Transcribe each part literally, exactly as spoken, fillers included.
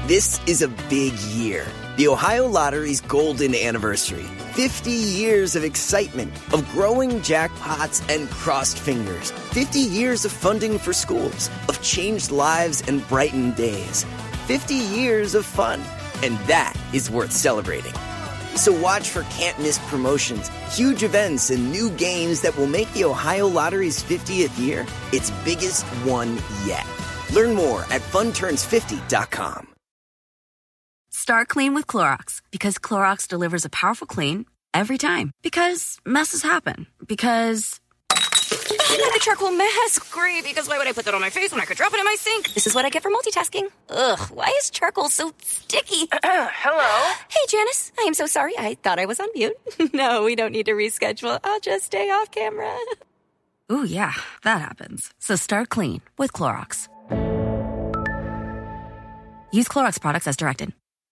This is a big year. The Ohio Lottery's golden anniversary. fifty years of excitement, of growing jackpots and crossed fingers. fifty years of funding for schools, of changed lives and brightened days. fifty years of fun. And that is worth celebrating. So watch for can't-miss promotions, huge events, and new games that will make the Ohio Lottery's fiftieth year its biggest one yet. Learn more at fun turns fifty dot com. Start clean with Clorox, because Clorox delivers a powerful clean every time. Because messes happen. Because... I got a charcoal mask. Great, because why would I put that on my face when I could drop it in my sink? This is what I get for multitasking. Ugh, why is charcoal so sticky? Hello? Hey, Janice. I am so sorry. I thought I was on mute. No, we don't need to reschedule. I'll just stay off camera. Ooh, yeah, that happens. So start clean with Clorox. Use Clorox products as directed.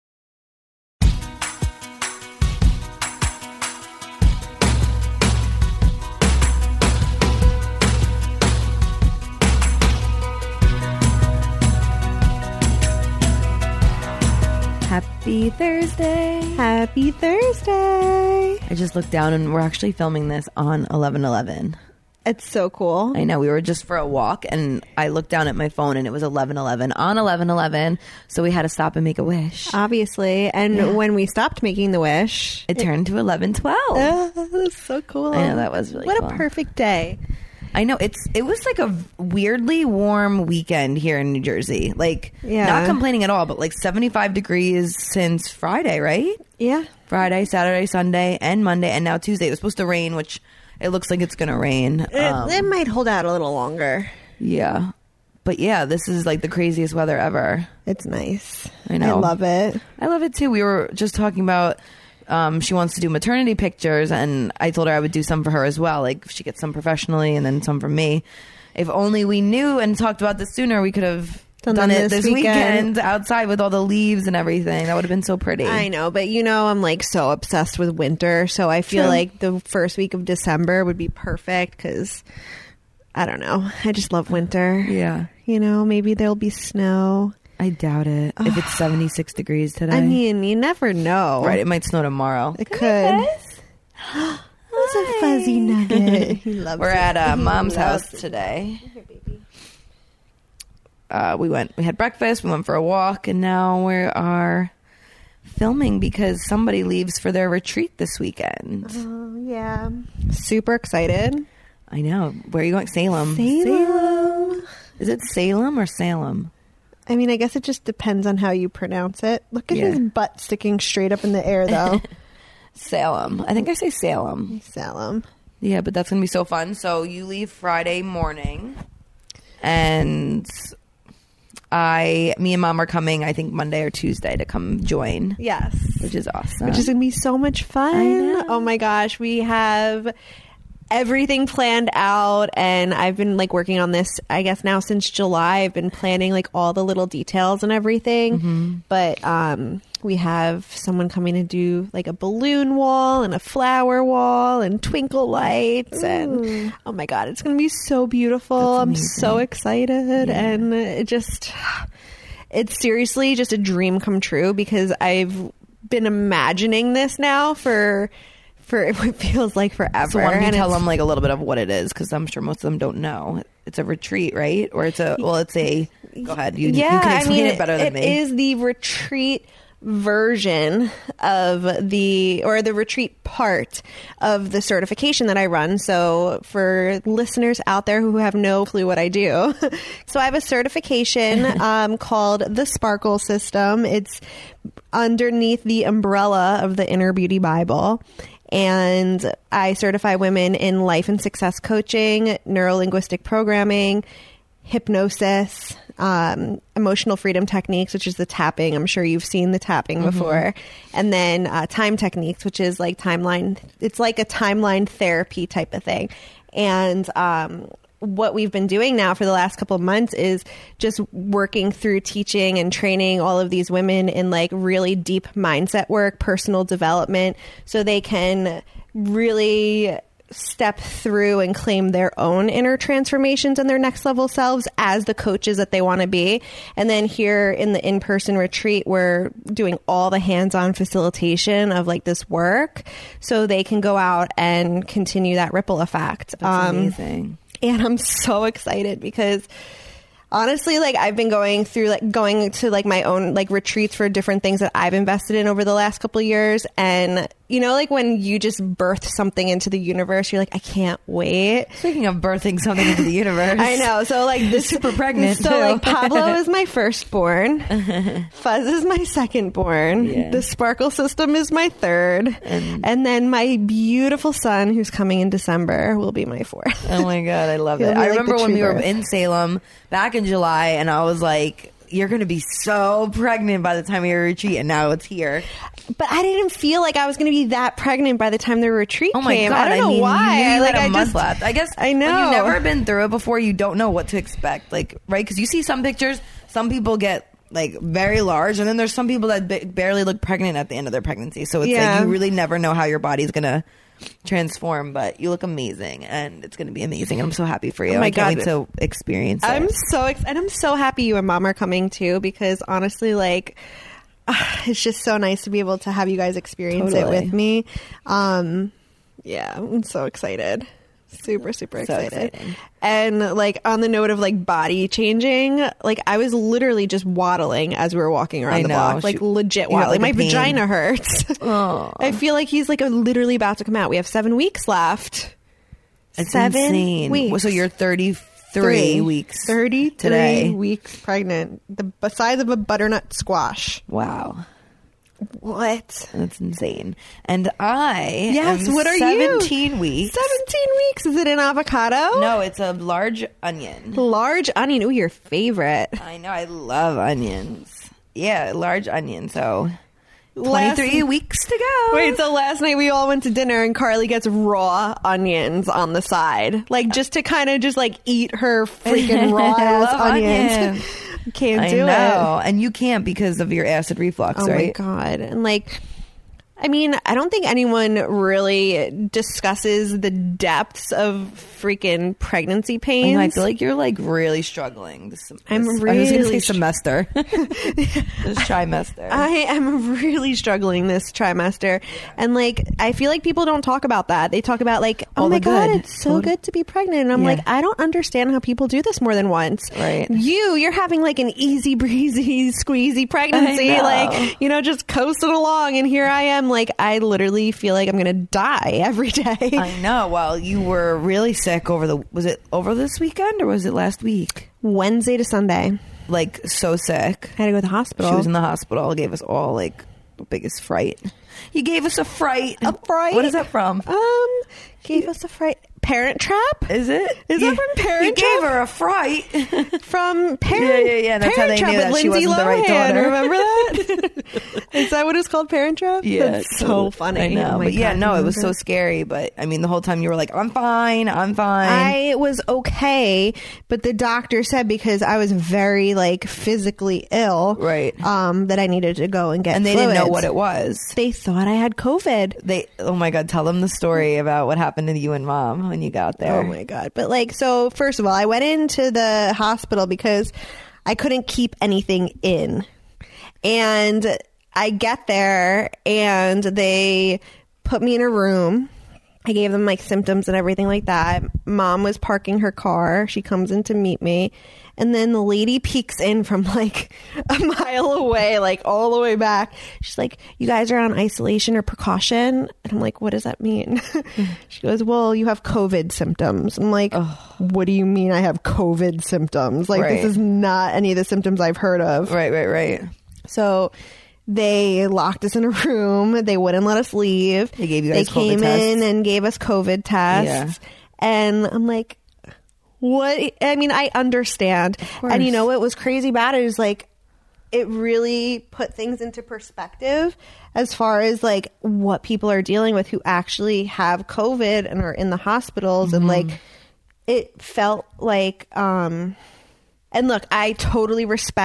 Happy Thursday. Happy Thursday. I just looked down and we're actually filming this on eleven eleven. It's so cool. I know. We were just for a walk and I looked down at my phone and it was eleven eleven on eleven eleven. So we had to stop and make a wish. Obviously. And Yeah. when we stopped making the wish, It turned to eleven twelve. uh, that was so cool. I know, that was really what cool. a perfect day. I know. It's It was like a weirdly warm weekend here in New Jersey. Like, Yeah. not complaining at all, but like seventy-five degrees since Friday, right? Yeah. Friday, Saturday, Sunday, and Monday, and now Tuesday. It was supposed to rain, which it looks like it's going to rain. It, Um, it might hold out a little longer. yeah. But yeah, this is like the craziest weather ever. It's nice. I know. I love it. I love it too. We were just talking about um, she wants to do maternity pictures, and I told her I would do some for her as well. Like, she gets some professionally and then some from me. If only we knew and talked about this sooner, we could have Done done, them it this this weekend. weekend. outside with all the leaves and everything. That would have been so pretty. I know, but you know, I'm like so obsessed with winter. So I feel True. like the first week of December would be perfect because I don't know. I just love winter. Yeah. You know, maybe there'll be snow. I doubt it. If it's seventy-six degrees today. I mean, you never know. right, it might snow tomorrow. It could. It's a fuzzy nugget. He loves We're it. at uh, He mom's loves house it. today. Uh, we went. We had breakfast. We went for a walk, and now we are filming because somebody leaves for their retreat this weekend. Oh, yeah. Super excited. I know. Where are you going? Salem. Salem. Is it Salem or Salem? I mean, I guess it just depends on how you pronounce it. Look at Yeah. his butt sticking straight up in the air, though. Salem. I think I say Salem. Salem. Yeah, but that's gonna be so fun. So you leave Friday morning, and I, me and Mom are coming. I think Monday or Tuesday to come join. Yes. Which is awesome. Which is going to be so much fun. I know. Oh my gosh. We have everything planned out, and I've been like working on this, I guess now since July. I've been planning like all the little details and everything. Mm-hmm. But um, we have someone coming to do like a balloon wall and a flower wall and twinkle lights. Ooh. And oh my God, it's going to be so beautiful. That's I'm amazing. so excited. Yeah. And it just, it's seriously just a dream come true because I've been imagining this now for for it feels like forever. So why don't you And tell it's- them like a little bit of what it is, because I'm sure most of them don't know. It's a retreat, right? Or it's a well, it's a. Go ahead, you, yeah, you can explain I mean, it better than it me. is the retreat version of the or the retreat part of the certification that I run. So for listeners out there who have no clue what I do, so I have a certification um, called the Sparkle System. It's underneath the umbrella of the Inner Beauty Bible. And I certify women in life and success coaching, neuro-linguistic programming, hypnosis, um, emotional freedom techniques, which is the tapping. I'm sure you've seen the tapping Mm-hmm. before. And then uh, time techniques, which is like timeline. It's like a timeline therapy type of thing. And um, what we've been doing now for the last couple of months is just working through teaching and training all of these women in like really deep mindset work, personal development, so they can really step through and claim their own inner transformations and their next level selves as the coaches that they want to be. And then here in the in-person retreat, we're doing all the hands-on facilitation of like this work so they can go out and continue that ripple effect. That's um, amazing. And I'm so excited because honestly, like I've been going through like going to like my own like retreats for different things that I've invested in over the last couple of years. And you know, like when you just birth something into the universe, you're like, I can't wait. Speaking of birthing something into the universe. I know. So like this super pregnant. So too. like Pablo is my firstborn. Fuzz is my secondborn. Yeah. The Sparkle System is my third. And, and then my beautiful son, who's coming in December, will be my fourth. Oh my God, I love He'll it. be I like remember the when true we were birth. in Salem back in July, and I was like, you're going to be so pregnant by the time of your retreat, and now it's here. But I didn't feel like I was going to be that pregnant by the time the retreat Oh my came. God, I don't know I mean, why. You knew you like had a I month just, left. I guess I know. when you've never been through it before, you don't know what to expect. Like, right? Because you see some pictures, some people get like very large, and then there's some people that b- barely look pregnant at the end of their pregnancy. So it's Yeah. like you really never know how your body's going to transform, but you look amazing, and it's going to be amazing. I'm so happy for you. Oh my I can't God. wait to experience I'm it. so ex- and I'm so happy you and Mom are coming too, because honestly, like, uh, it's just so nice to be able to have you guys experience Totally. it with me. Um, yeah, I'm so excited. Super, super So excited. exciting. And like on the note of like body changing, like I was literally just waddling as we were walking around I the know. block, like She- legit you got, waddling. like, a My pain. vagina hurts. Oh. I feel like he's like literally about to come out. We have seven weeks left. It's seven insane. weeks. So you're thirty-three Three. weeks thirty-three today. weeks pregnant. The size of a butternut squash. Wow. What? That's insane. And I Yes, am what are you? seventeen weeks. seventeen weeks. Is it an avocado? No, it's a large onion. Large onion. Ooh, your favorite. I know, I love onions. Yeah, large onion. So Last- twenty-three weeks to go. Wait, so last night we all went to dinner and Carly gets raw onions on the side. Like just to kind of just like eat her freaking raw I ass love onions. onions. Can't I do know. it. And you can't because of your acid reflux, Oh right? my God. And like, I mean, I don't think anyone really discusses the depths of freaking pregnancy pains. And I feel like you're like really struggling. This, this, I'm I was really going to say str- semester. This trimester. I am really struggling this trimester. And like, I feel like people don't talk about that. They talk about like, oh All my the God, good. it's so All- good to be pregnant. And I'm Yeah. like, I don't understand how people do this more than once. Right. You, you're having like an easy breezy, squeezy pregnancy. I know. Like, you know, just coasting along. And here I am. Like, I literally feel like I'm going to die every day. I know. Well, you were really sick over the, was it over this weekend or was it last week? Wednesday to Sunday. Like so sick. I had to go to the hospital. She was in the hospital. Gave us all like the biggest fright. You gave us a fright. A fright? What is that from? Um, gave us a fright. Parent Trap? Is it? Is that You- from Parent You Trap? gave her a fright. From Parent, Yeah, yeah, yeah, that's how Parent they Trap knew with that she Lindsay wasn't the right Lohan. daughter. Remember that? Is that what it's called? Parent Trap? That's so funny. I know. Oh my but yeah, God, no, it was so remember? scary. But I mean, the whole time you were like, I'm fine. I'm fine. I was okay, but the doctor said because I was very like physically ill, Right. Um, that I needed to go and get. and they didn't know fluids. what it was. They thought I had COVID. They, oh my God, tell them the story about what happened to you and Mom when you got there. Oh my God. But like, so first of all, I went into the hospital because I couldn't keep anything in. And I get there and they put me in a room. I gave them like symptoms and everything like that. Mom was parking her car. She comes in to meet me. And then the lady peeks in from like a mile away, like all the way back. She's like, you guys are on isolation or precaution? And I'm like, what does that mean? She goes, well, you have COVID symptoms. I'm like, what do you mean I have COVID symptoms? Like, Right. this is not any of the symptoms I've heard of. Right, right, right. So they locked us in a room. They wouldn't let us leave. They gave you They guys COVID came tests? in and gave us COVID tests. And I'm like, what? I mean, I understand. course. And you know what was crazy about it is like, it really put things into perspective as far as like what people are dealing with who actually have COVID and are in the hospitals. Mm-hmm. And like, it felt like, um, and look, I totally respect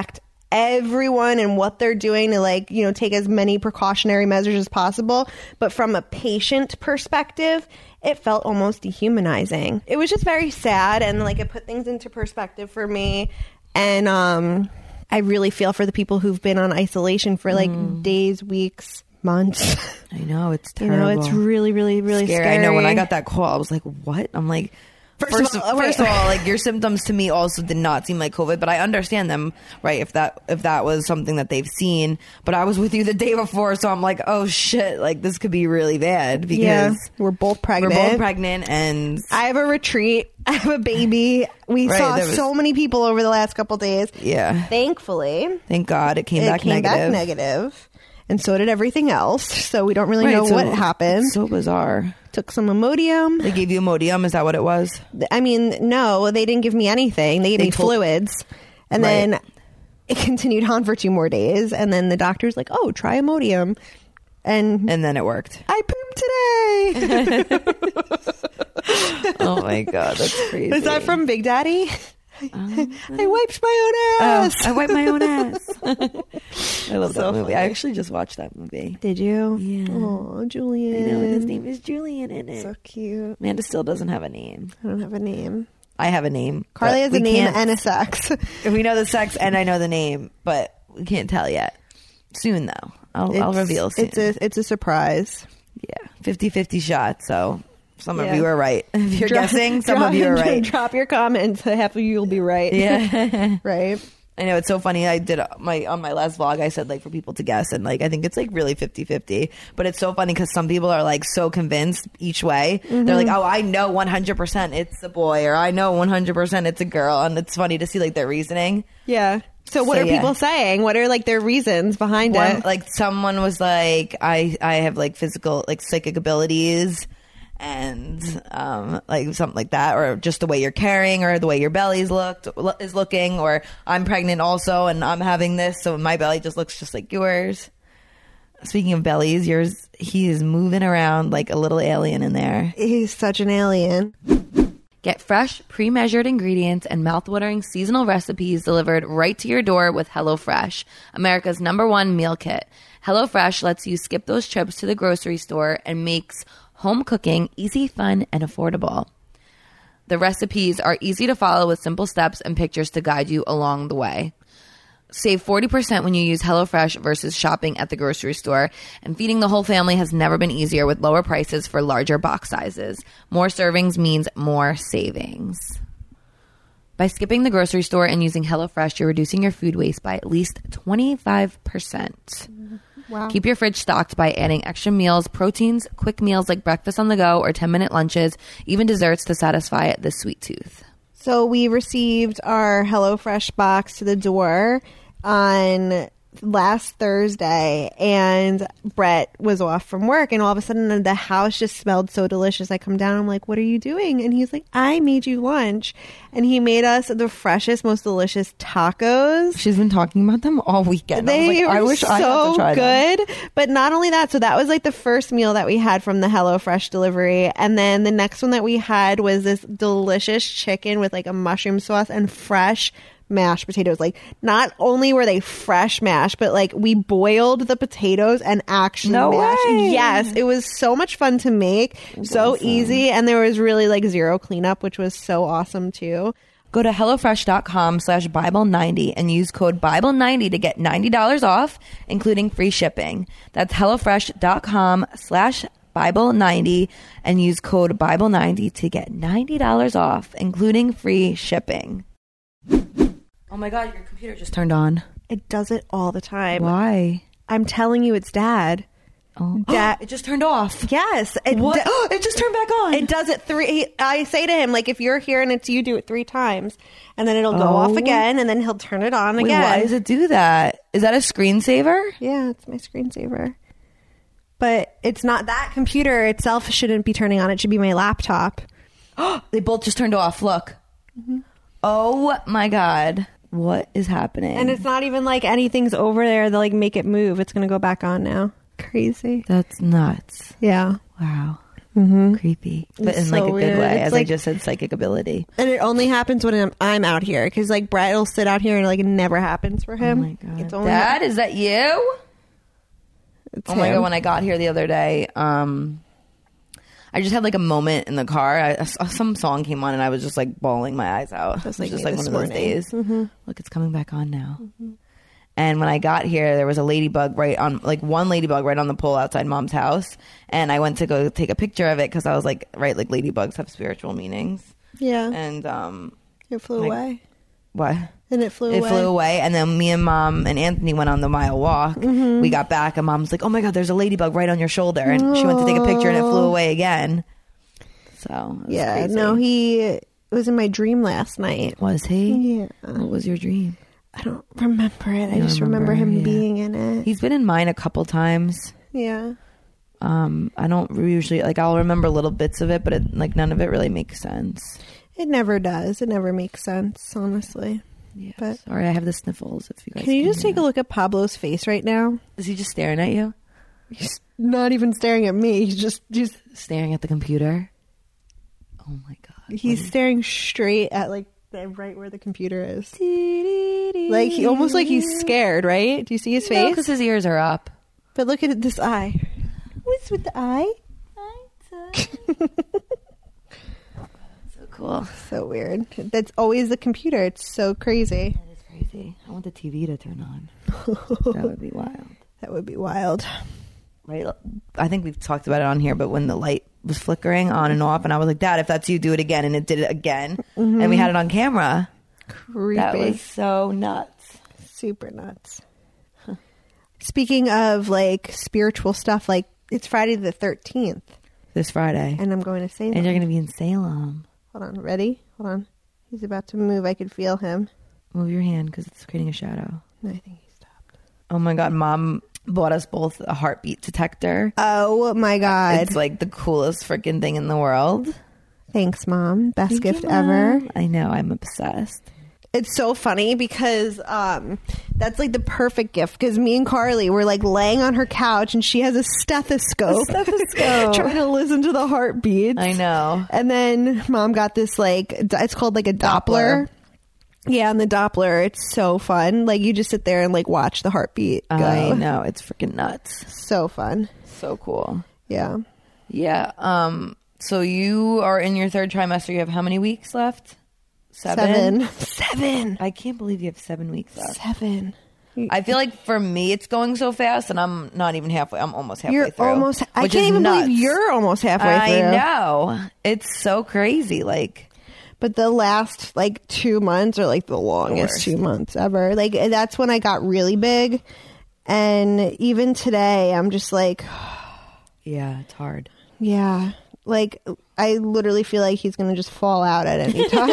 everyone and what they're doing to like, you know, take as many precautionary measures as possible. But from a patient perspective, it felt almost dehumanizing. It was just very sad, and like it put things into perspective for me. And um, I really feel for the people who've been on isolation for like mm. days, weeks, months. I know, it's terrible. You know, it's really, really, really scary. scary. I know, when I got that call, I was like, what? I'm like, First, first, of, all, first of all, like your symptoms to me also did not seem like COVID, but I understand them, right? If that if that was something that they've seen, but I was with you the day before, so I'm like, oh shit, like this could be really bad because yeah, we're both pregnant. We're both pregnant, and I have a retreat. I have a baby. We right, saw was, so many people over the last couple days. Yeah, thankfully, thank God, it came it back came negative. back negative. And so did everything else. So we don't really right, know so what happened. It's so bizarre. Took some Imodium. They gave you Imodium? Is that what it was? I mean, no, they didn't give me anything. They gave they me told- fluids. And right. then it continued on for two more days. And then the doctor's like, oh, try Imodium. And, and then it worked. I pooped today. Oh my God, that's crazy. Is that from Big Daddy? Um, I wiped my own ass. Oh, I wiped my own ass. I love so that movie. Funny. I actually just watched that movie. Did you? Yeah. Oh, Julian. I know. His name is Julian in it. So cute. Amanda still doesn't have a name. I don't have a name. I have a name. Carly has a name and a sex. We know the sex and I know the name, but we can't tell yet. Soon, though. I'll, I'll reveal soon. It's a, it's a surprise. Yeah. fifty-fifty shot, so... Some yeah. of you are right. If you're drop, guessing, some drop, of you are right. Drop your comments. Half of you will be right. Yeah. Right. I know, it's so funny. I did my on my last vlog, I said like for people to guess, and like I think it's like really fifty-fifty. But it's so funny because some people are like so convinced each way. Mm-hmm. They're like, oh, I know one hundred percent it's a boy, or I know one hundred percent it's a girl. And it's funny to see like their reasoning. Yeah. So what so, are yeah. people saying? What are like their reasons behind One, it? Like someone was like, I, I have like physical, like psychic abilities. And um, like something like that, or just the way you're carrying, or the way your belly's looked is looking, or I'm pregnant also, and I'm having this, so my belly just looks just like yours. Speaking of bellies, yours, he is moving around like a little alien in there. He's such an alien. Get fresh, pre-measured ingredients and mouth-watering seasonal recipes delivered right to your door with HelloFresh, America's number one meal kit. HelloFresh lets you skip those trips to the grocery store and makes home cooking easy, fun, and affordable. The recipes are easy to follow with simple steps and pictures to guide you along the way. Save forty percent when you use HelloFresh versus shopping at the grocery store. And feeding the whole family has never been easier with lower prices for larger box sizes. More servings means more savings. By skipping the grocery store and using HelloFresh, you're reducing your food waste by at least twenty-five percent. Wow. Keep your fridge stocked by adding extra meals, proteins, quick meals like breakfast on the go or ten-minute lunches, even desserts to satisfy the sweet tooth. So we received our HelloFresh box to the door on last Thursday, and Brett was off from work, and all of a sudden the house just smelled so delicious. I come down, I'm like, what are you doing? And he's like, I made you lunch. And he made us the freshest, most delicious tacos. She's been talking about them all weekend. They I was like, were I wish so I had to try good. them. But not only that, so that was like the first meal that we had from the HelloFresh delivery. And then the next one that we had was this delicious chicken with like a mushroom sauce and fresh mashed potatoes. Like, not only were they fresh mashed, but like we boiled the potatoes and actually no mashed. Way. Yes, it was so much fun to make. That's so awesome. Easy, and there was really like zero cleanup, which was so awesome too. Go to HelloFresh.com slash Bible ninety and use code Bible ninety to get ninety dollars off, including free shipping. That's HelloFresh.com slash Bible ninety and use code Bible ninety to get ninety dollars off, including free shipping. Oh my God, your computer just turned on. It does it all the time. Why? I'm telling you, it's Dad. Oh, Dad. It just turned off. Yes. It, what? d- it just turned back on. It does it three. He, I say to him, like, if you're here and it's you, do it three times. And then it'll go oh. off again, and then he'll turn it on Wait, again. Why does it do that? Is that a screensaver? Yeah, it's my screensaver. But it's not, that computer itself shouldn't be turning on. It should be my laptop. They both just turned off. Look. Mm-hmm. Oh my God. What is happening? And it's not even like anything's over there. They'll like make it move. It's going to go back on now. Crazy. That's nuts. Yeah. Wow. Mm-hmm. Creepy, but It's in like so a weird. good way. It's As like- I just said, psychic ability. And it only happens when I'm, I'm out here because like Brett will sit out here and like it never happens for him. Oh my god, It's only Dad, is that you? it's Oh my him. god, when I got here the other day, um, I just had like a moment in the car. I, some song came on and I was just like bawling my eyes out. It was like just me like one this of those morning. days. Mm-hmm. Look, it's coming back on now. Mm-hmm. And when I got here, there was a ladybug right on, like one ladybug right on the pole outside Mom's house. And I went to go take a picture of it because I was like, right, like ladybugs have spiritual meanings. Yeah. And um, It flew like- away. what? And it flew It away. flew away, and then me and Mom and Anthony went on the mile walk. Mm-hmm. We got back, and Mom's like, "Oh my God, there's a ladybug right on your shoulder," and she went to take a picture, and it flew away again. So it was Yeah. crazy. No, he was in my dream last night. was he. Yeah. What was your dream? I don't remember it. I You just remember, remember, him yeah. being in it. He's been in mine a couple times. yeah. Um, I don't usually like. I'll remember little bits of it, but it, like none of it really makes sense. It never does. It never makes sense, honestly. Yeah. But- Sorry, I have the sniffles. If you guys Can you just hear take a look at Pablo's face right now? Is he just staring at you? He's not even staring at me. He's just just Staring at the computer? Oh my God. he's staring straight at like the, right where the computer is. Like he almost like he's scared, right? Do you see his face? because his ears are up. But look at this eye. What's with the eye? So cool. So weird. That's always the computer. It's so crazy. That is crazy. I want the T V to turn on. That would be wild. That would be wild. Right? I think we've talked about it on here, but when the light was flickering on and off, and I was like, Dad, if that's you, do it again. And it did it again. Mm-hmm. And we had it on camera. Creepy. That was so nuts. Super nuts. Speaking of like spiritual stuff, like it's Friday the thirteenth, This Friday. and I'm going to Salem. And you're going to be in Salem. Hold on, ready? Hold on. He's about to move. I could feel him. Move your hand because it's creating a shadow. No, I think he stopped. Oh my God. Mom bought us both a heartbeat detector. Oh my God! It's like the coolest freaking thing in the world. Thanks, Mom. Best Thank gift you, ever. Mom. I know. I'm obsessed. It's so funny because um, that's like the perfect gift. Because me and Carly were like laying on her couch, and she has a stethoscope, stethoscope. trying to listen to the heartbeats. I know. And then Mom got this like it's called like a Doppler. Doppler. Yeah, and the Doppler, it's so fun. Like you just sit there and like watch the heartbeat go. I know. It's freaking nuts. So fun. So cool. Yeah. Yeah. Um. So you are in your third trimester. You have how many weeks left? Seven. Seven. I can't believe you have seven weeks left. Seven. I feel like for me it's going so fast, and I'm not even halfway. I'm almost halfway You're through. almost. I which can't is even nuts. believe you're almost halfway I through. know. It's so crazy. Like, But the last like two months are like the longest worst. two months ever. Like that's when I got really big, and even today I'm just like, yeah, it's hard. yeah. Like I literally feel like he's gonna just fall out at any time.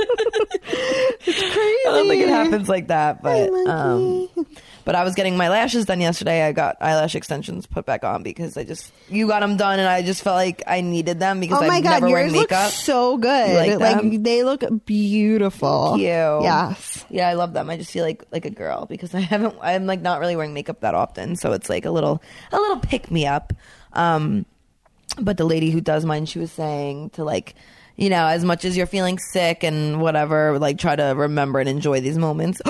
It's crazy. I don't think it happens like that, but Hi, um, monkey. but I was getting my lashes done yesterday. I got eyelash extensions put back on because I just you got them done, and I just felt like I needed them because Oh my I'm god, never wearing yours look makeup. so good. You like like them? they look beautiful. Thank you. Yes. Yeah, I love them. I just feel like like a girl because I haven't. I'm like not really wearing makeup that often, so it's like a little a little pick me up. Um, but the lady who does mine, she was saying to like, you know, as much as you're feeling sick and whatever, like try to remember and enjoy these moments.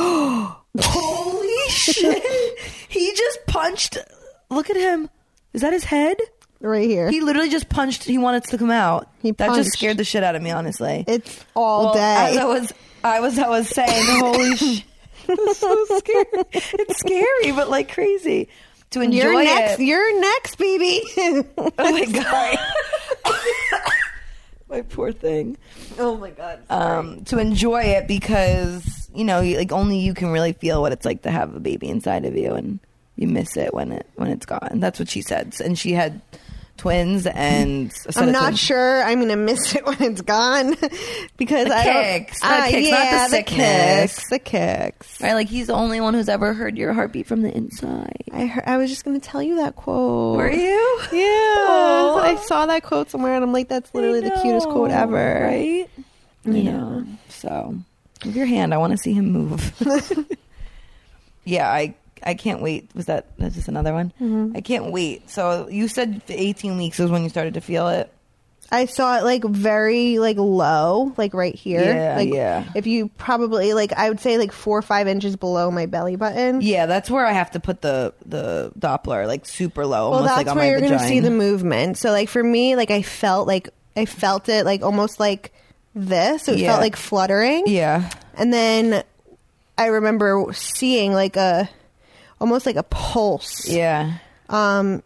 Holy shit! He just punched. Look at him. Is that his head? Right here. He literally just punched. He wanted it to come out. He that punched. just scared the shit out of me, honestly. It's all Well, day. As I was, I was, I was saying, holy shit, it's so scary. It's scary, but like crazy to enjoy You're next. it. You're next, baby. Oh my god, my poor thing. Oh my god. Um, to enjoy it because you know, you, like only you can really feel what it's like to have a baby inside of you, and you miss it when it when it's gone. That's what she said, and she had twins, and I said I'm it not to- sure I'm gonna miss it when it's gone because The I kicks, don't. the Ah, kicks, not the yeah, sickness. kicks, the kicks. Right, like he's the only one who's ever heard your heartbeat from the inside. I heard, I was just gonna tell you that quote. Were you? Yeah, Aw. I saw that quote somewhere, and I'm like, that's literally the cutest quote ever. Right? Yeah. So, move your hand. I want to see him move. Yeah, I I can't wait. Was that that's just another one? Mm-hmm. I can't wait. So you said eighteen weeks is when you started to feel it. I saw it like very like low, like right here. Yeah, like, yeah. If you probably like, I would say like four or five inches below my belly button. Yeah, that's where I have to put the the Doppler, like super low, Well, almost that's like on where my you're vagina. gonna see the movement. So like for me, like I felt like I felt it like almost like this. So it Yeah. felt like fluttering. Yeah. And then I remember seeing like a almost like a pulse. Yeah. Um,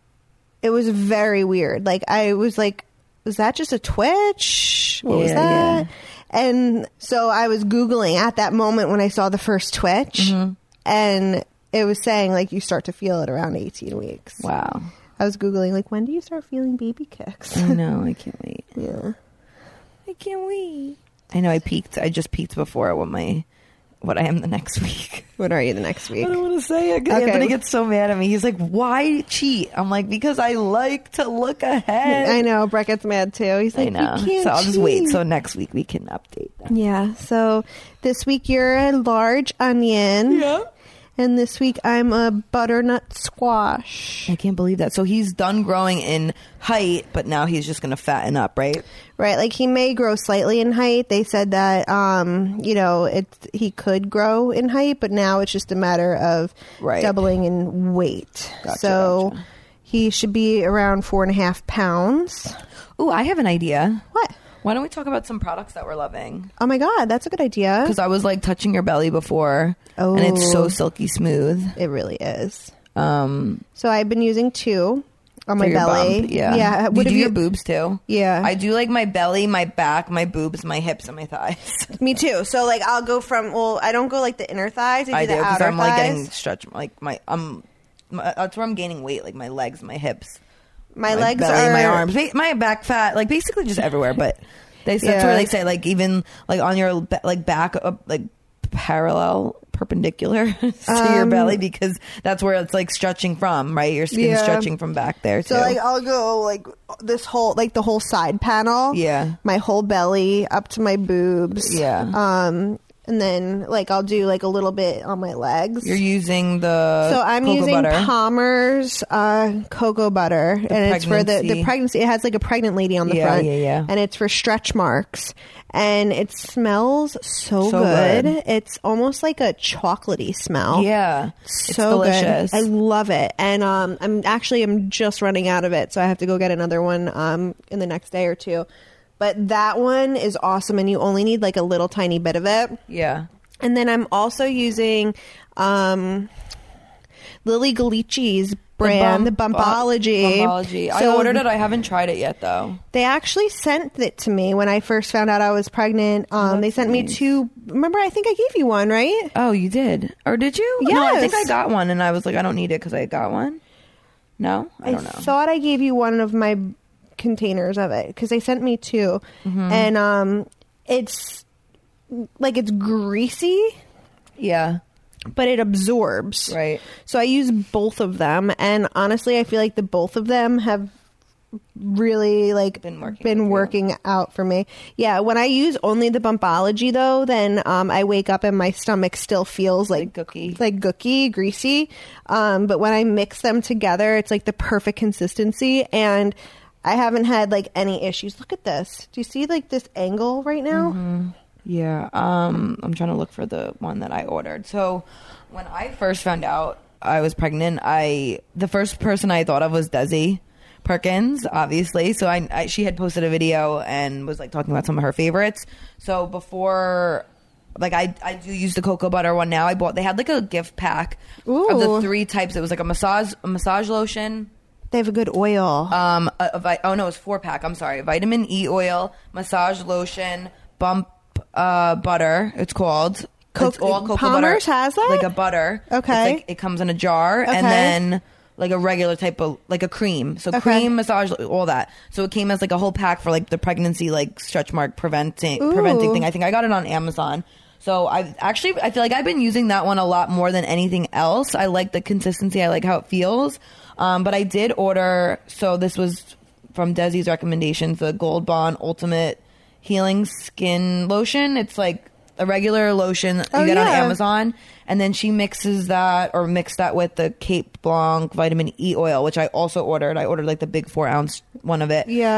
it was very weird. Like I was like, was that just a twitch? What was Yeah, that? yeah. And so I was Googling at that moment when I saw the first twitch, Mm-hmm. and it was saying like you start to feel it around eighteen weeks. Wow. I was Googling like, when do you start feeling baby kicks? I know. I can't wait. Yeah. I can't wait. I know. I peaked. I just peaked before what my what I am the next week. What are you the next week? I don't want to say it. 'Cause Okay. Anthony gets so mad at me. He's like, "Why cheat?" I'm like, "Because I like to look ahead." I know. Brett gets mad too. He's I like, know. you can't So I'll just wait. cheat. So next week we can update that. Yeah. So this week you're a large onion. Yeah. And this week I'm a butternut squash. I can't believe that. So he's done growing in height, but now he's just going to fatten up, right? Right. Like he may grow slightly in height. They said that, um, you know, it he could grow in height, but now it's just a matter of Right. doubling in weight. Gotcha, so gotcha. he should be around four and a half pounds. Ooh, I have an idea. What? Why don't we talk about some products that we're loving? Oh my God, that's a good idea. Because I was like touching your belly before, Oh. and it's so silky smooth. It really is. Um, So I've been using two on for my your belly. bump, yeah. Yeah. You What do have your boobs too. Yeah. I do like my belly, my back, my boobs, my hips, and my thighs. Me too. So like I'll go from well, I don't go like the inner thighs. I do I the do because outer I'm like thighs. getting stretch. Like my um, my, that's where I'm gaining weight. Like my legs, my hips, my, my legs belly, are my arms, ba- my back fat. Like basically just everywhere. But they that's Yeah. where they say like even like on your ba- like back uh, like parallel perpendicular to your Um, belly because that's where it's like stretching from, right? Your skin's Yeah. stretching from back there too. So like I'll go like this whole like the whole side panel. Yeah. My whole belly up to my boobs. Yeah. Um and then like I'll do like a little bit on my legs. You're using the so I'm cocoa using butter. Palmer's uh, cocoa butter, and it's for the, pregnancy. the pregnancy. It has like a pregnant lady on the Yeah, front, yeah, yeah. and it's for stretch marks, and it smells so, So good. good. It's almost like a chocolatey smell. Yeah, it's so delicious. good. I love it, and um, I'm actually I'm just running out of it, so I have to go get another one um in the next day or two. But that one is awesome, and you only need like a little tiny bit of it. Yeah. And then I'm also using um, Lily Galici's brand, the, bump- Bumpology. Bumpology. I So ordered it. I haven't tried it yet, though. They actually sent it to me when I first found out I was pregnant. Um, they sent me nice. two. Remember, I think I gave you one, right? Oh, you did? Or did you? No, I think I Yes. got one, and I was like, I don't need it because I got one. No? I don't know. thought I gave you one of my containers of it because they sent me two, Mm-hmm. and um, it's like it's greasy, Yeah. but it absorbs. Right. So I use both of them, and honestly, I feel like the both of them have really like Been working been with you. working out for me. Yeah, when I use only the Bumpology though, then um, I wake up and my stomach still feels like, Like gooky. like gooky, greasy. Um, but when I mix them together, it's like the perfect consistency, and I haven't had like any issues. Look at this. Do you see like this angle right now? Mm-hmm. Yeah. Um, I'm trying to look for the one that I ordered. So when I first found out I was pregnant, I the first person I thought of was Desi Perkins, obviously. So I, I she had posted a video and was like talking about some of her favorites. So before, like I I do use the cocoa butter one now. I bought they had like a gift pack of the Ooh. three types. It was like a massage a massage lotion. They have a good oil. Um, a, a vi- oh no, it's four pack. I'm sorry, vitamin E oil, massage lotion, bump uh, butter. It's called. Co- it's all cocoa Palmer's butter, has that? like a butter. Okay. It's like, it comes in a jar, Okay. and then like a regular type of like a cream. So Okay. cream, massage, all that. So it came as like a whole pack for like the pregnancy like stretch mark preventing preventing Ooh. thing. I think I got it on Amazon. So I actually I feel like I've been using that one a lot more than anything else. I like the consistency. I like how it feels. Um, but I did order. So this was from Desi's recommendations. The Gold Bond Ultimate Healing Skin Lotion. It's like a regular lotion you Oh, get on yeah. Amazon, and then she mixes that or mixed that with the Cape Blanc vitamin E oil, which I also ordered. I ordered like the big four ounce one of it. yeah.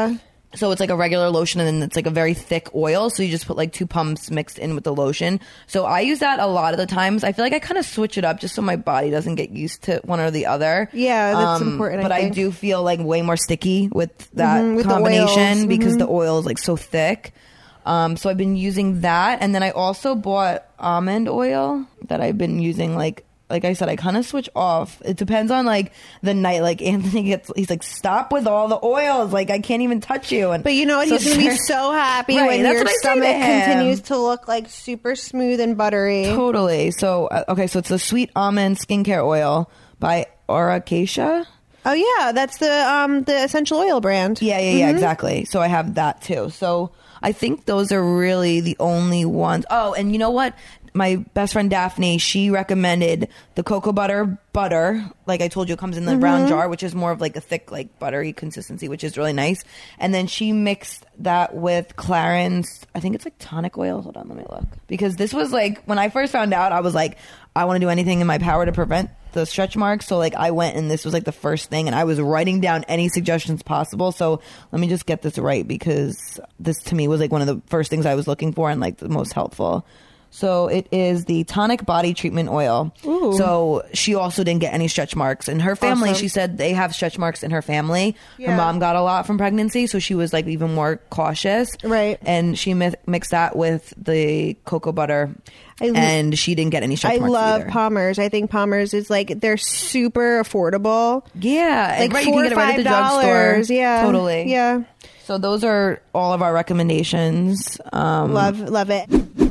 So it's like a regular lotion, and then it's like a very thick oil. So you just put like two pumps mixed in with the lotion. So I use that a lot of the times. I feel like I kind of switch it up just so my body doesn't get used to one or the other. Yeah, that's um, important. But I, I think. do feel like way more sticky with that Mhm, with combination the because mm-hmm. the oil is like so thick. Um, so I've been using that, and then I also bought almond oil that I've been using like. Like I said, I kind of switch off. It depends on like the night. Like Anthony gets, he's like, stop with all the oils. Like I can't even touch you. And But you know what? so He's going to be so happy Right, when that's your what I say to stomach him. continues to look like super smooth and buttery. Totally. So uh, okay, so it's the Sweet Almond Skincare Oil by Auracacia. Oh yeah, that's the um the essential oil brand. Yeah, yeah, yeah, exactly. So I have that too. So I think those are really the only ones. Oh, and you know what? My best friend Daphne, she recommended the cocoa butter butter. Like I told you, it comes in the brown jar, which is more of like a thick, like buttery consistency, which is really nice. And then she mixed that with Clarins. I think it's like tonic oil. Hold on, let me look. Because this was like, when I first found out, I was like, I want to do anything in my power to prevent the stretch marks. So like I went and this was like the first thing, and I was writing down any suggestions possible. So let me just get this right, because this to me was like one of the first things I was looking for and like the most helpful. So it is the tonic body treatment oil. Ooh. So she also didn't get any stretch marks in her family. Awesome. She said they have stretch marks in her family. Yeah. Her mom got a lot from pregnancy, so she was like even more cautious. Right. And she mi- mixed that with the cocoa butter, I l- and she didn't get any stretch I marks love either. Palmer's. I think Palmer's is like, they're super affordable. Yeah, Like right. four You can get or it right five at the drugstore. dollars. Yeah, totally. Yeah, So those are all of our recommendations. Um, love love it.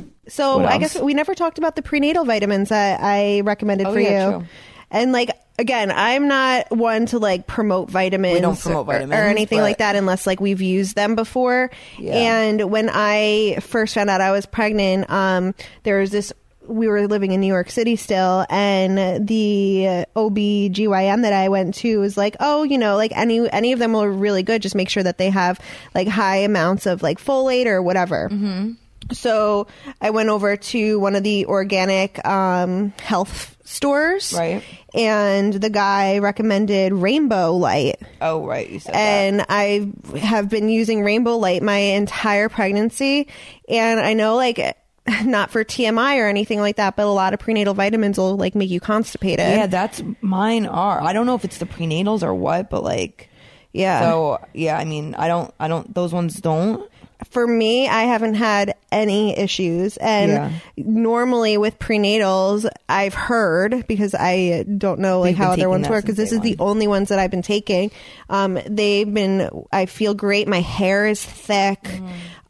So What I else? guess we never talked about the prenatal vitamins that I recommended Oh, for yeah, you. true. And like again, I'm not one to like promote vitamins, We don't promote or- vitamins, or anything but- like that unless like we've used them before. Yeah. And when I first found out I was pregnant, um, there was this. We were living in New York City still, and the O B G Y N that I went to was like, oh, you know, like any any of them are really good. Just make sure that they have like high amounts of like folate or whatever. Mm-hmm. So I went over to one of the organic um, health stores, Right. and the guy recommended Rainbow Light. Oh, right. You said that. And I have been using Rainbow Light my entire pregnancy. And I know, like, not for T M I or anything like that, but a lot of prenatal vitamins will, like, make you constipated. Yeah, that's mine are. I don't know if it's the prenatals or what, but like, Yeah. So yeah, I mean, I don't, I don't. Those ones don't. For me, I haven't had any issues. And Yeah. normally with prenatals, I've heard, because I don't know like We've been how other taking ones that work, because since this day is the only ones that I've been taking. Um, they've been, I feel great. My hair is thick. Mm.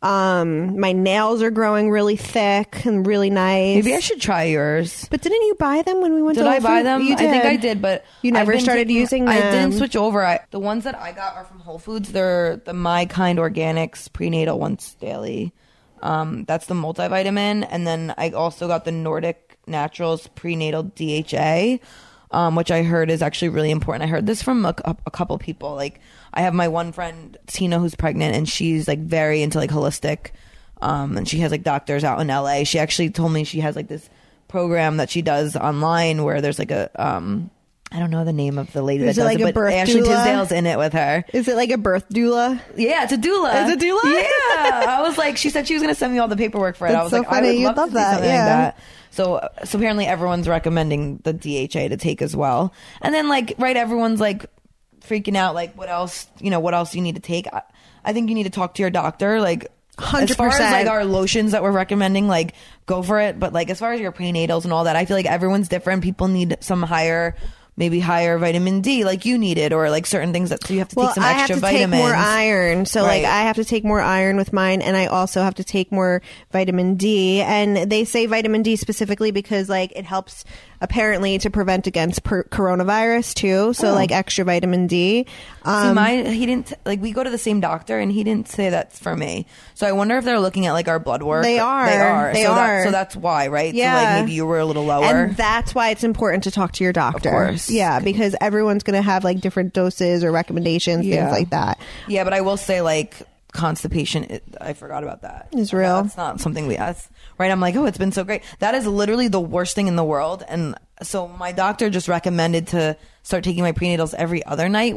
Um, my nails are growing really thick and really nice. Maybe I should try yours. But didn't you buy them when we went Did to I Whole buy Foods? them? You I think did. I did, but You I've never been started taking- using I them. didn't switch over. I, the ones that I got are from Whole Foods. They're the My Kind Organics prenatal once daily. Um, that's the multivitamin, and then I also got the Nordic Naturals prenatal D H A, um, which I heard is actually really important. I heard this from a, a couple people. Like I have my one friend Tina who's pregnant, and she's like very into like holistic. Um, and she has like doctors out in L A. She actually told me she has like this program that she does online where there's like a, um, I don't know the name of the lady Is that it does like it, a but birth Ashley doula? Tisdale's in it with her. Is it like a birth doula? Yeah, it's a doula. It's a doula? Yeah. I was like, she said she was going to send me all the paperwork for it. That's I was so like, funny. I would You'd love, love to that, do something yeah. like that. So, so apparently everyone's recommending the D H A to take as well. And then like, right, everyone's like freaking out, like what else, you know, what else you need to take. I, I think you need to talk to your doctor. Like, one hundred as far as percent. like our lotions that we're recommending, like go for it. But like as far as your prenatals and all that, I feel like everyone's different. People need some higher, maybe higher vitamin D, like you needed, or like certain things that so you have to Well, take some I extra have to vitamins. take more iron. So Right. like I have to take more iron with mine, and I also have to take more vitamin D. And they say vitamin D specifically because like it helps apparently to prevent against per- coronavirus too. So Oh. like extra vitamin D. See, Um, my he didn't like we go to the same doctor and he didn't say that's for me. So I wonder if they're looking at like our blood work. They are. They are. They so are. That, so that's why, right? Yeah. So like maybe you were a little lower. And that's why it's important to talk to your doctor. Of course. Yeah, because everyone's going to have like different doses or recommendations, Yeah. things like that. Yeah, but I will say like constipation. It, I forgot about that. It's real. That's not something we ask. Right? I'm like, oh, it's been so great. That is literally the worst thing in the world. And so my doctor just recommended to start taking my prenatals every other night, which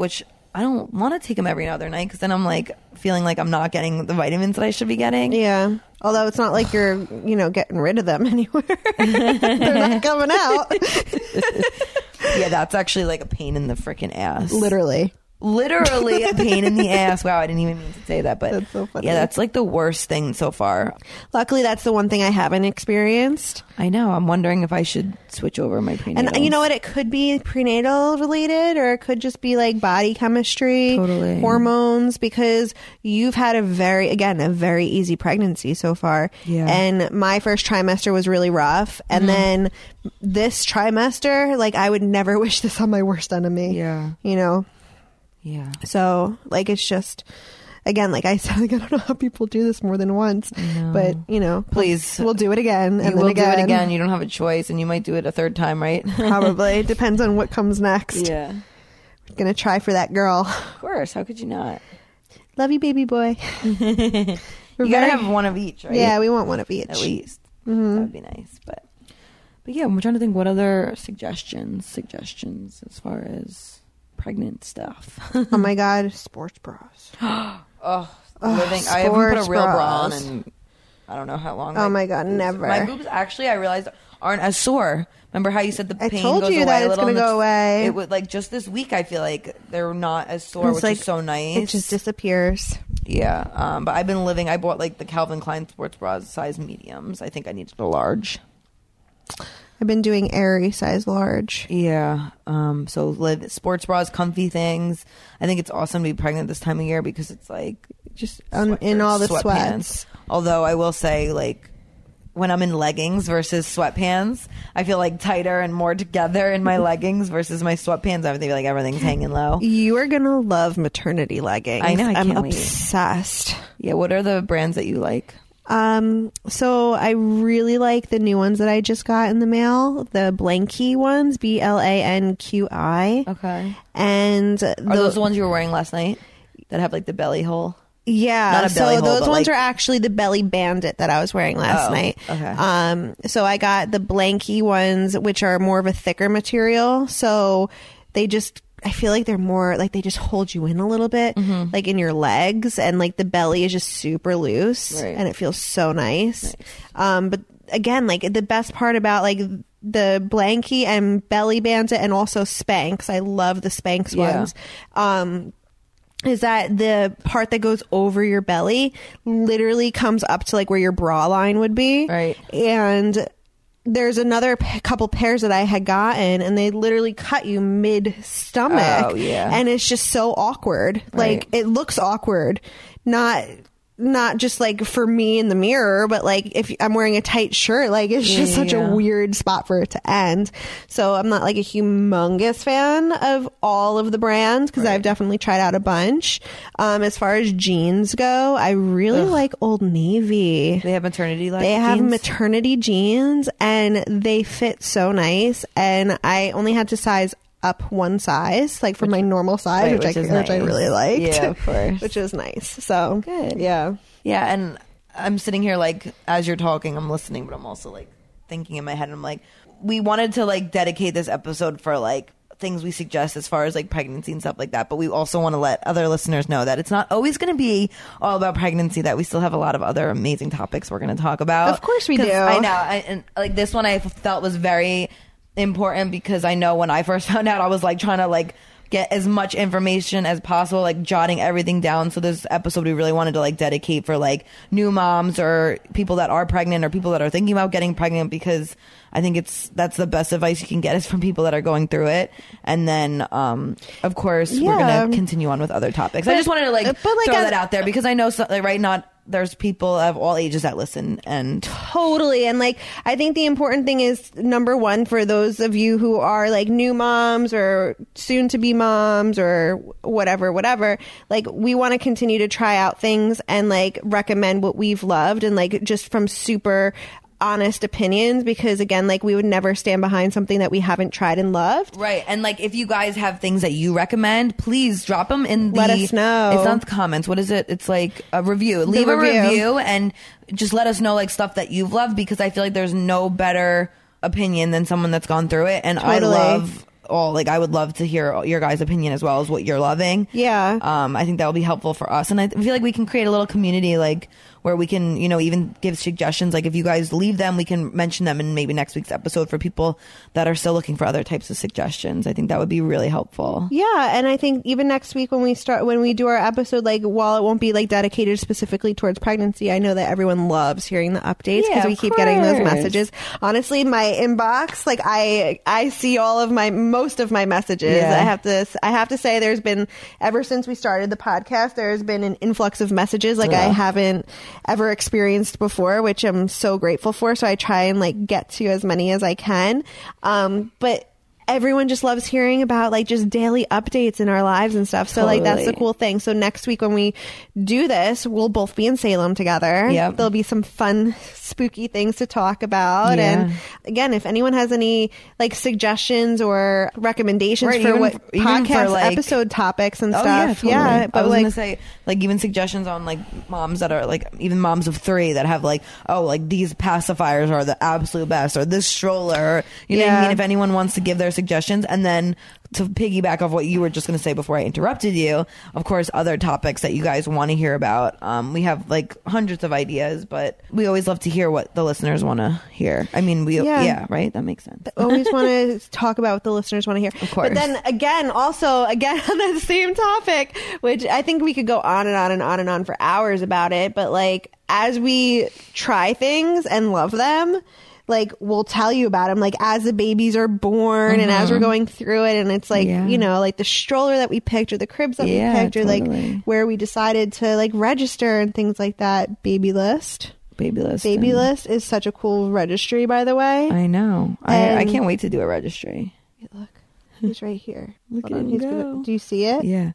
I don't want to take them every other night because then I'm like feeling like I'm not getting the vitamins that I should be getting. Yeah. Although it's not like you're, you know, getting rid of them anywhere. They're not coming out. Yeah, that's actually like a pain in the freaking ass. Literally. Literally a pain in the ass. Wow, I didn't even mean to say that, but That's so funny. yeah, that's like the worst thing so far. Luckily, that's the one thing I haven't experienced. I know. I'm wondering if I should switch over my prenatal. And you know what? It could be prenatal related, or it could just be like body chemistry, Totally. hormones, because you've had a very, again, a very easy pregnancy so far. Yeah. And my first trimester was really rough. And Mm-hmm. then this trimester, like I would never wish this on my worst enemy. Yeah. You know? Yeah. So, like, it's just, again, like I said, like, I don't know how people do this more than once, but you know, Please. we'll do it again, and You then will again. do it again. You don't have a choice, and you might do it a third time, right? Probably depends on what comes next. Yeah. Gonna try for that girl. Of course. How could you not? Love you, baby boy. We're You gotta very- have one of each, right? Yeah, we want one of each. At least. That would be nice. But but yeah, I'm trying to think what other suggestions, suggestions as far as pregnant stuff. Oh my god, sports bras. oh, living. I haven't put a sports real bra on bras. in I don't know how long. Oh my god, never. My boobs actually, I realized, aren't as sore. Remember how you said the I pain told goes you away that a it's little? gonna and go away. It would like just this week. I feel like they're not as sore, It's which like- is so nice. It just disappears. Yeah, um, but I've been living. I bought like the Calvin Klein sports bras, size mediums. I think I needed a large. I've been doing Aerie size large. Yeah. Um, so live sports bras, comfy things. I think it's awesome to be pregnant this time of year because it's like Just um, in all the sweats. Although I will say, like, when I'm in leggings versus sweatpants, I feel like tighter and more together in my leggings versus my sweatpants. I feel like everything's hanging low. You are gonna love maternity leggings. I know, I I'm can't wait. obsessed. Yeah. What are the brands that you like? Um, so I really like the new ones that I just got in the mail, the Blanqui ones, B L A N Q I. Okay. And Are the, those the ones you were wearing last night that have like the belly hole? yeah, Not a so belly hole, those but, ones like- are actually the Belly Bandit that I was wearing last Oh, night. okay. Um, so I got the Blanqui ones, which are more of a thicker material. So they just, I feel like they're more like they just hold you in a little bit, Mm-hmm. like in your legs, and like the belly is just super loose, Right. and it feels so nice. Um, but again, like the best part about like the Blanqui and Belly Bandit and also Spanx, I love the Spanx Yeah. ones. Um, is that the part that goes over your belly literally comes up to like where your bra line would be. Right. And there's another p- couple pairs that I had gotten, and they literally cut you mid stomach. Oh, yeah. And it's just so awkward. Right. Like, it looks awkward. Not. Not just like for me in the mirror, but like if I'm wearing a tight shirt, like it's just Yeah, such yeah. a weird spot for it to end. So I'm not like a humongous fan of all of the brands because I've definitely tried out a bunch. Um, as far as jeans go, I really like Old Navy. They have maternity like They have jeans? maternity jeans and they fit so nice. And I only had to size up one size, like for my normal size, right, which, which I is which I nice. really liked. Yeah, of course. Which was nice. So Good. yeah. Yeah, and I'm sitting here like as you're talking, I'm listening, but I'm also like thinking in my head. And I'm like, we wanted to like dedicate this episode for like things we suggest as far as like pregnancy and stuff like that. But we also want to let other listeners know that it's not always going to be all about pregnancy. That we still have a lot of other amazing topics we're going to talk about. Of course we 'Cause do. I know, I, and like this one, I felt was very important because I know when I first found out, I was like trying to like get as much information as possible, like jotting everything down. So this episode we really wanted to like dedicate for like new moms or people that are pregnant or people that are thinking about getting pregnant, because I think it's that's the best advice you can get is from people that are going through it. And then um of course we're Yeah. gonna continue on with other topics. But- I just wanted to like, but, like, throw as- that out there because I know so, like, right not there's people of all ages that listen. And Totally. And like, I think the important thing is number one, for those of you who are like new moms or soon to be moms or whatever, whatever, like we want to continue to try out things and like recommend what we've loved and like just from super honest opinions, because again, like we would never stand behind something that we haven't tried and loved. right, and like if you guys have things that you recommend, please drop them in the Let us know. It's not the comments. What is it? It's like a review. Leave a review. review and just let us know like stuff that you've loved, because I feel like there's no better opinion than someone that's gone through it. And Totally. I love all, like, I would love to hear your guys' opinion as well as what you're loving. Yeah. Um, I think that will be helpful for us. And I feel like we can create a little community, like, where we can, you know, even give suggestions. Like, if you guys leave them, we can mention them in maybe next week's episode for people that are still looking for other types of suggestions. I think that would be really helpful. Yeah, and I think even next week when we start, when we do our episode, like, while it won't be like dedicated specifically towards pregnancy, I know that everyone loves hearing the updates because Yeah, we of keep getting those course. messages. Honestly, my inbox, like, I I see all of my most of my messages. Yeah. I have to I have to say, there's been, ever since we started the podcast, there has been an influx of messages like Yeah. I haven't ever experienced before, which I'm so grateful for. So I try and like get to as many as I can. Um, but everyone just loves hearing about like just daily updates in our lives and stuff. So like that's the Totally. cool thing. So next week when we do this, we'll both be in Salem together. Yep. There'll be some fun, spooky things to talk about. Yeah. And again, if anyone has any like suggestions or recommendations Right, for even what f- even for, podcast like- episode topics and Oh, stuff. yeah, totally. Yeah, I but was like gonna say, like, even suggestions on like moms that are like, even moms of three that have like, oh, like these pacifiers are the absolute best, or this stroller. You know what I Yeah. mean? If anyone wants to give their suggestions, and then to piggyback off what you were just going to say before I interrupted you, of course, other topics that you guys want to hear about. Um, we have like hundreds of ideas, but we always love to hear what the listeners want to hear. I mean, we Yeah. yeah, right? That makes sense. always want to talk about what the listeners want to hear. Of course. But then again, also again on that same topic, which I think we could go on and on and on and on for hours about it. But like, as we try things and love them, like, we'll tell you about them, like, as the babies are born and as we're going through it. And it's like, Yeah. you know, like the stroller that we picked or the cribs that Yeah, we picked or like totally. where we decided to like register and things like that. Baby List. Baby list. Baby and- List is such a cool registry, by the way. I know. I, I And- can't wait to do a registry. Look, he's right here. Look Hold at on, him he's go. gonna, do you see it? Yeah.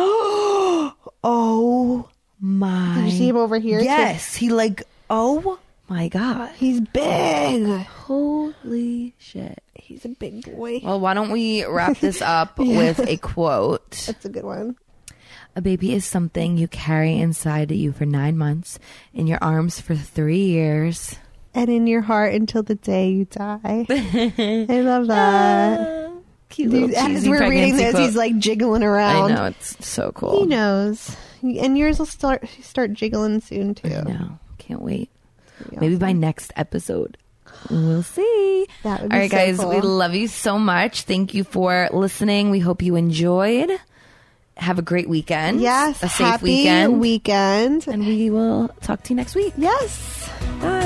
Oh my. Did you see him over here? Yes. He like, oh my God. He's big. Holy shit. He's a big boy. Well, why don't we wrap this up with a quote? That's a good one. A baby is something you carry inside you for nine months, in your arms for three years. And in your heart until the day you die. I love that. Uh, cute little Dude, as cheesy we're reading pregnancy this, quote. he's like jiggling around. I know, it's so cool. He knows. And yours will start start jiggling soon too. I know. Can't wait. Be Maybe awesome. by next episode. We'll see. That would be All right, so guys, cool. we love you so much. Thank you for listening. We hope you enjoyed. Have a great weekend. Yes. A safe happy weekend. weekend. And we will talk to you next week. Yes. Bye.